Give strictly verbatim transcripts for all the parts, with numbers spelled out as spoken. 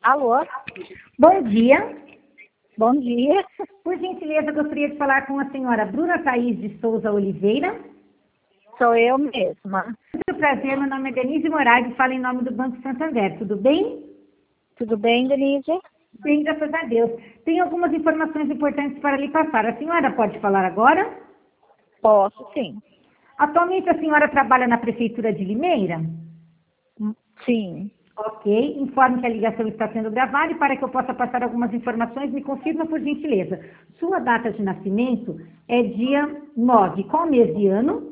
Alô? Bom dia. Bom dia. Por gentileza, gostaria de falar com a senhora Bruna Thaís de Souza Oliveira. Sou eu mesma. Muito prazer, meu nome é Denise Moraes e falo em nome do Banco Santander. Tudo bem? Tudo bem, Denise? Bem, graças a Deus. Tenho algumas informações importantes para lhe passar. A senhora pode falar agora? Posso, sim. Atualmente a senhora trabalha na Prefeitura de Limeira? Sim. Ok. Informe que a ligação está sendo gravada e para que eu possa passar algumas informações, me confirma por gentileza. Sua data de nascimento é dia nove. Qual mês de ano?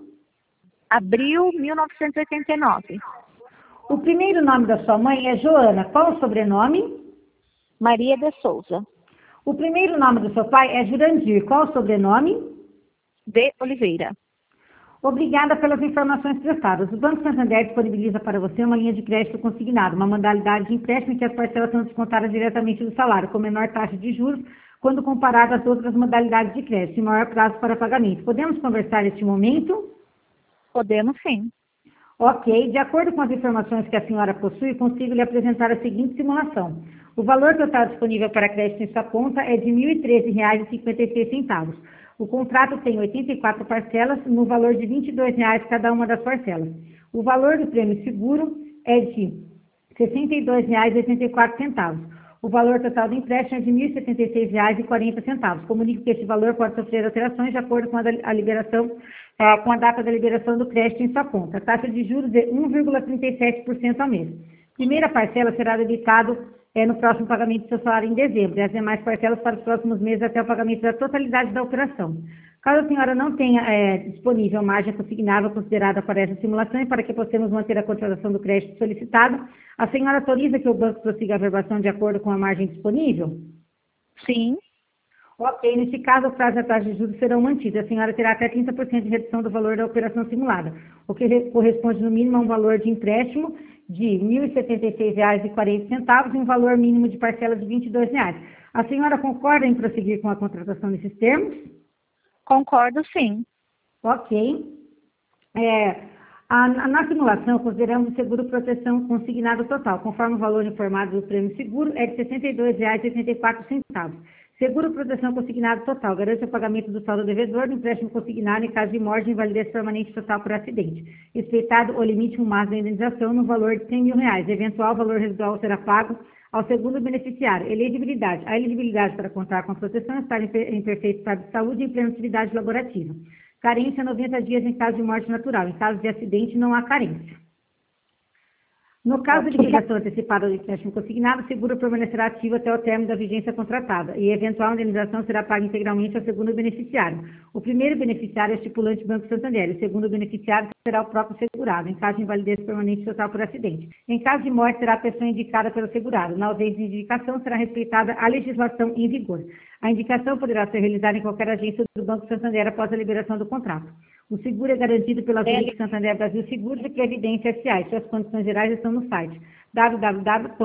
Abril mil novecentos e oitenta e nove. O primeiro nome da sua mãe é Joana. Qual o sobrenome? Maria de Souza. O primeiro nome do seu pai é Jurandir. Qual o sobrenome? De Oliveira. Obrigada pelas informações prestadas. O Banco Santander disponibiliza para você uma linha de crédito consignado, uma modalidade de empréstimo em que as parcelas são descontadas diretamente do salário, com menor taxa de juros, quando comparado às outras modalidades de crédito, e maior prazo para pagamento. Podemos conversar neste momento? Podemos, sim. Ok. De acordo com as informações que a senhora possui, consigo lhe apresentar a seguinte simulação. O valor total disponível para crédito em sua conta é de mil e treze reais e cinquenta e seis centavos. O contrato tem oitenta e quatro parcelas, no valor de vinte e dois reais cada uma das parcelas. O valor do prêmio seguro é de sessenta e dois reais e oitenta e quatro centavos. O valor total do empréstimo é de mil e setenta e seis reais e quarenta centavos. Comunico que este valor pode sofrer alterações de acordo com a, a liberação, ah, com a data da liberação do crédito em sua conta. A taxa de juros é um vírgula trinta e sete por cento ao mês. Primeira parcela será debitado é, no próximo pagamento do seu salário em dezembro, e as demais parcelas para os próximos meses até o pagamento da totalidade da operação. Caso a senhora não tenha é, disponível margem consignável considerada para essa simulação e para que possamos manter a contratação do crédito solicitado, a senhora autoriza que o banco prossiga a verbação de acordo com a margem disponível? Sim. Ok, neste caso, o prazo e a taxa de juros serão mantidos. A senhora terá até trinta por cento de redução do valor da operação simulada, o que corresponde no mínimo a um valor de empréstimo de mil e setenta e seis reais e quarenta centavos e um valor mínimo de parcela de vinte e dois reais. A senhora concorda em prosseguir com a contratação nesses termos? Concordo, sim. Ok. É, a, a, na simulação, consideramos o seguro proteção consignado total, conforme o valor informado do prêmio seguro, é de sessenta e dois reais e oitenta e quatro centavos. Seguro proteção consignado total, garante o pagamento do saldo devedor do empréstimo consignado em caso de morte e invalidez permanente total por acidente. Respeitado o limite máximo da indenização no valor de cem mil reais. Eventual valor residual será pago ao segundo beneficiário. Elegibilidade. A elegibilidade para contar com a proteção está em perfeito estado de saúde e em plena atividade laborativa. Carência noventa dias em caso de morte natural. Em caso de acidente, não há carência. No caso de liquidação antecipada do empréstimo consignado, o seguro permanecerá ativo até o término da vigência contratada e eventual indenização será paga integralmente ao segundo beneficiário. O primeiro beneficiário é o estipulante Banco Santander, o segundo beneficiário será o próprio segurado, em caso de invalidez permanente total por acidente. Em caso de morte, será a pessoa indicada pelo segurado. Na ausência de indicação, será respeitada a legislação em vigor. A indicação poderá ser realizada em qualquer agência do Banco Santander após a liberação do contrato. O seguro é garantido pela Banco Santander Brasil Seguros e Previdência S A. Suas condições gerais estão no site w w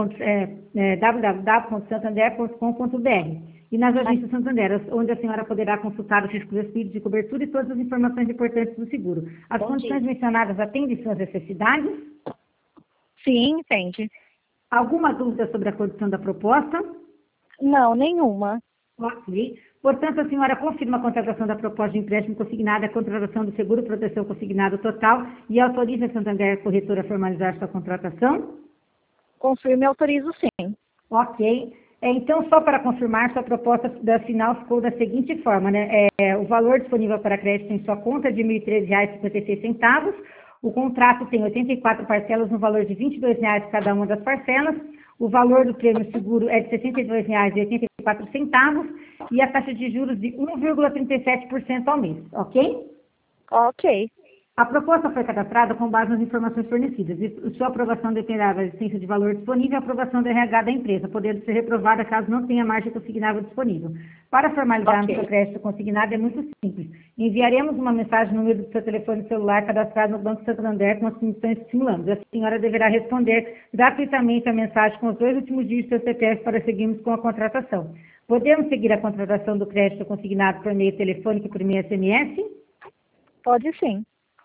w ponto santander ponto com ponto b r e nas agências Santander, onde a senhora poderá consultar os riscos de cobertura e todas as informações importantes do seguro. As Bom condições dia. mencionadas atendem suas necessidades? Sim, entende. Alguma dúvida sobre a condição da proposta? Não, nenhuma. Ok. Portanto, a senhora confirma a contratação da proposta de empréstimo consignado, a contratação do seguro proteção consignado total e autoriza a Santander Corretora a formalizar sua contratação? Confirmo e autorizo, sim. Ok. É, então, só para confirmar, sua proposta da final ficou da seguinte forma, né? É, o valor disponível para crédito em sua conta é de mil e treze reais e cinquenta e seis centavos. O contrato tem oitenta e quatro parcelas no valor de vinte e dois reais cada uma das parcelas. O valor do prêmio seguro é de sessenta e dois reais e oitenta e quatro centavos e a taxa de juros de um vírgula trinta e sete por cento ao mês, ok? Ok. A proposta foi cadastrada com base nas informações fornecidas e sua aprovação dependerá da existência de valor disponível e aprovação do R H da empresa, podendo ser reprovada caso não tenha margem consignável disponível. Para formalizar Ok. o seu crédito consignado é muito simples. Enviaremos uma mensagem no número do seu telefone celular cadastrado no Banco Santander com as condições que simulamos. A senhora deverá responder gratuitamente a mensagem com os dois últimos dígitos do seu C P F para seguirmos com a contratação. Podemos seguir a contratação do crédito consignado por meio telefônico e por meio S M S? Pode sim.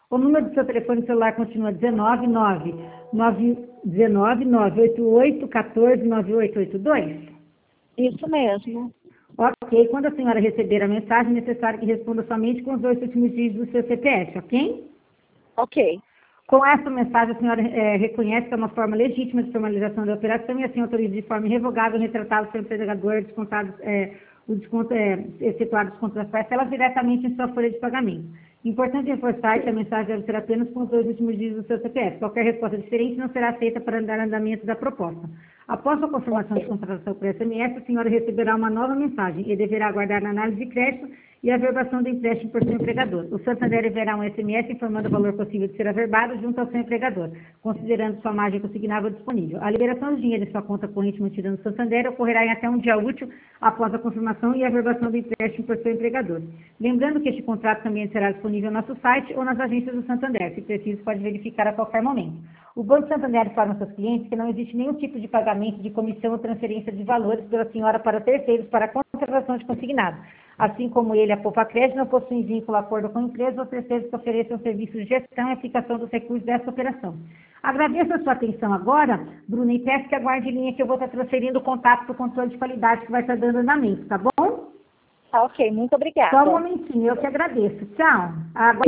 O número do seu telefone celular continua dezenove, nove, nove, dezenove, nove, oito oito, um quatro, nove oito oito dois? Isso mesmo. Ok, quando a senhora receber a mensagem, é necessário que responda somente com os dois últimos dígitos do seu C P F, ok? Ok. Com essa mensagem, a senhora é, reconhece que é uma forma legítima de formalização da operação e assim autoriza de forma irrevogável retratá-lo seu empregador, descontado, é, o desconto, é, efetuar o desconto das parcelas diretamente em sua folha de pagamento. Importante reforçar que a mensagem deve ser apenas com os dois últimos dígitos do seu C P F. Qualquer resposta diferente não será aceita para dar andamento da proposta. Após a confirmação de contratação por S M S, a senhora receberá uma nova mensagem e deverá aguardar a análise de crédito e a averbação do empréstimo por seu empregador. O Santander enviará um S M S informando o valor possível de ser averbado junto ao seu empregador, considerando sua margem consignável disponível. A liberação do dinheiro em sua conta corrente mantida no Santander ocorrerá em até um dia útil após a confirmação e a averbação do empréstimo por seu empregador. Lembrando que este contrato também será disponível no nosso site ou nas agências do Santander. Se preciso, pode verificar a qualquer momento. O Banco Santander informa aos seus clientes que não existe nenhum tipo de pagamento de comissão ou transferência de valores pela senhora para terceiros para a conservação de consignado. Assim como ele, a Poupa Crédito, não possui vínculo, acordo com empresas ou terceiros que ofereçam serviços de gestão e aplicação dos recursos dessa operação. Agradeço a sua atenção agora, Bruna, e peço que aguarde em linha que eu vou estar transferindo o contato para o controle de qualidade que vai estar dando andamento, tá bom? Tá ok, muito obrigada. Só um momentinho, eu que agradeço. Tchau. Agora...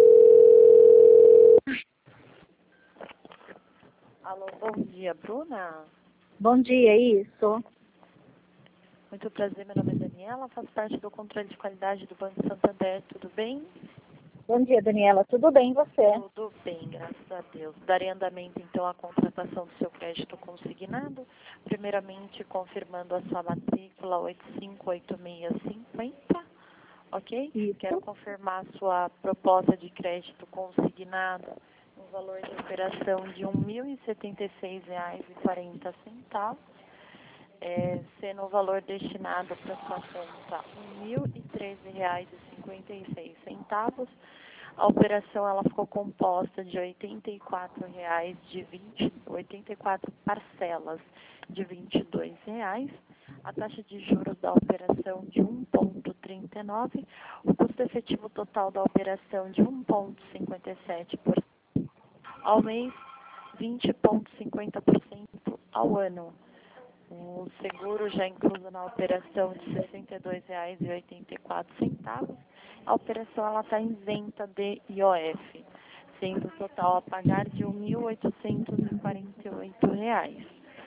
Alô, bom dia, Bruna. Bom dia, isso. Muito prazer, meu nome é Daniela, faço parte do controle de qualidade do Banco Santander, tudo bem? Bom dia, Daniela. Tudo bem, e você? Tudo bem, graças a Deus. Darei andamento, então, à contratação do seu crédito consignado, primeiramente confirmando a sua matrícula oito cinco oito seis cinco zero, ok? Isso. Quero confirmar a sua proposta de crédito consignado, um valor de operação de um mil e setenta e seis reais e quarenta centavos. É, sendo o valor destinado para sua conta um mil e treze reais e cinquenta e seis centavos. A operação ela ficou composta de oitenta e quatro reais de vinte, oitenta e quatro parcelas de vinte e dois reais. A taxa de juros da operação de um vírgula trinta e nove, o custo efetivo total da operação de um vírgula cinquenta e sete por cento ao mês, vinte vírgula cinquenta por cento ao ano. O seguro já incluso na operação de sessenta e dois reais e oitenta e quatro centavos. A operação ela está isenta de I O F, sendo o total a pagar de mil oitocentos e quarenta e oito reais.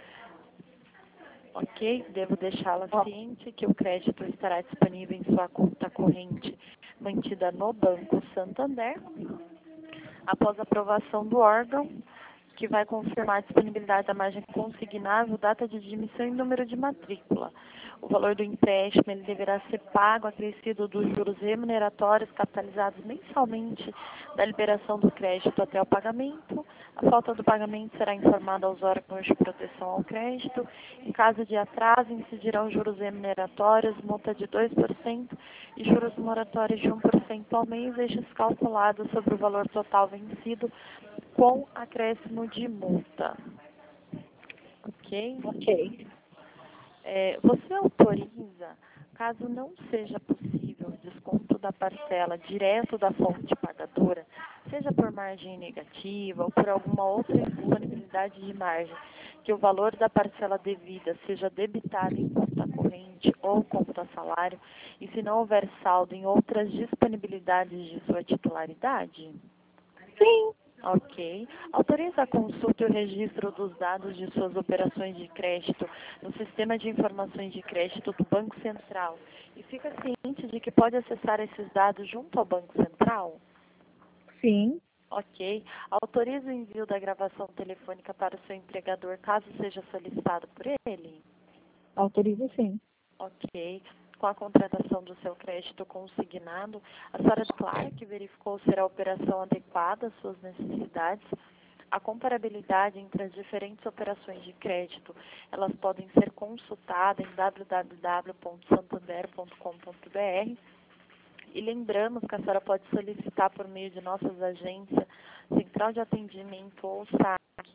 Ok? Devo deixá-la ciente que o crédito estará disponível em sua conta corrente mantida no Banco Santander. Após a aprovação do órgão, que vai confirmar a disponibilidade da margem consignável, data de admissão e número de matrícula. O valor do empréstimo ele deverá ser pago acrescido dos juros remuneratórios capitalizados mensalmente da liberação do crédito até o pagamento. A falta do pagamento será informada aos órgãos de proteção ao crédito. Em caso de atraso, incidirão juros remuneratórios, multa de dois por cento e juros moratórios de um por cento ao mês, estes calculados sobre o valor total vencido com acréscimo de multa. Ok? Ok. É, você autoriza, caso não seja possível o desconto da parcela direto da fonte pagadora, seja por margem negativa ou por alguma outra disponibilidade de margem, que o valor da parcela devida seja debitado em conta corrente ou conta salário, e se não houver saldo em outras disponibilidades de sua titularidade? Sim. Ok. Autoriza a consulta e o registro dos dados de suas operações de crédito no Sistema de Informações de Crédito do Banco Central e fica ciente de que pode acessar esses dados junto ao Banco Central? Sim. Ok. Autoriza o envio da gravação telefônica para o seu empregador caso seja solicitado por ele? Autorizo sim. Ok. Com a contratação do seu crédito consignado, a senhora declara que verificou ser a operação adequada às suas necessidades. A comparabilidade entre as diferentes operações de crédito, elas podem ser consultadas em w w w ponto santander ponto com ponto b r. E lembramos que a senhora pode solicitar por meio de nossas agências, Central de Atendimento ou S A C,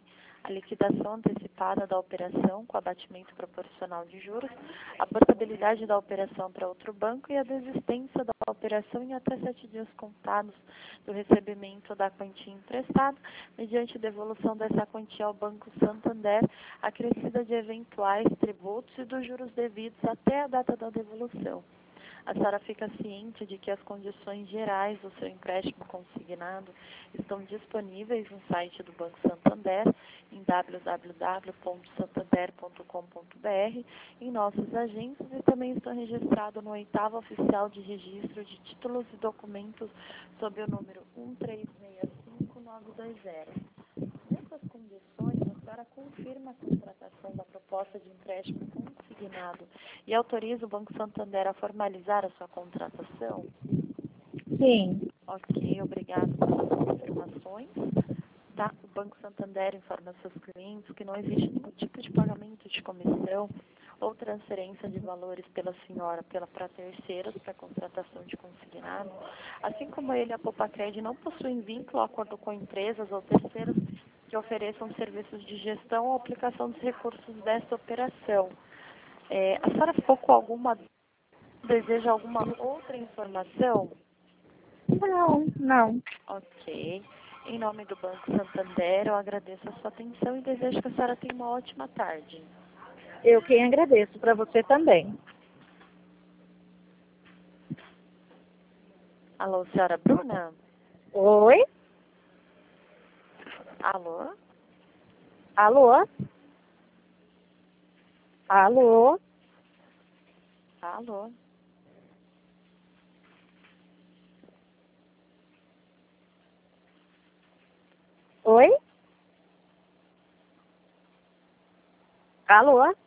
a liquidação antecipada da operação com abatimento proporcional de juros, a portabilidade da operação para outro banco e a desistência da operação em até sete dias contados do recebimento da quantia emprestada, mediante devolução dessa quantia ao Banco Santander, acrescida de eventuais tributos e dos juros devidos até a data da devolução. A senhora fica ciente de que as condições gerais do seu empréstimo consignado estão disponíveis no site do Banco Santander, em w w w ponto santander ponto com ponto b r, em nossos agentes e também estão registrados no oitavo oficial de registro de títulos e documentos sob o número um três seis cinco nove dois zero. Nessas condições, a senhora confirma a contratação da proposta de empréstimo consignado e autoriza o Banco Santander a formalizar a sua contratação? Sim. Ok, obrigado pelas confirmações. Tá? O Banco Santander informa seus clientes que não existe nenhum tipo de pagamento de comissão ou transferência de valores pela senhora pela, para terceiros para contratação de consignado. Assim como ele, a Popacred não possuem vínculo ou acordo com empresas ou terceiros que ofereçam serviços de gestão ou aplicação dos recursos desta operação. É, a senhora ficou com alguma, deseja alguma outra informação? Não, não. Ok. Em nome do Banco Santander, eu agradeço a sua atenção e desejo que a senhora tenha uma ótima tarde. Eu quem agradeço, para você também. Alô, senhora Bruna? Oi? Alô? Alô? Alô? Alô? Oi? Alô?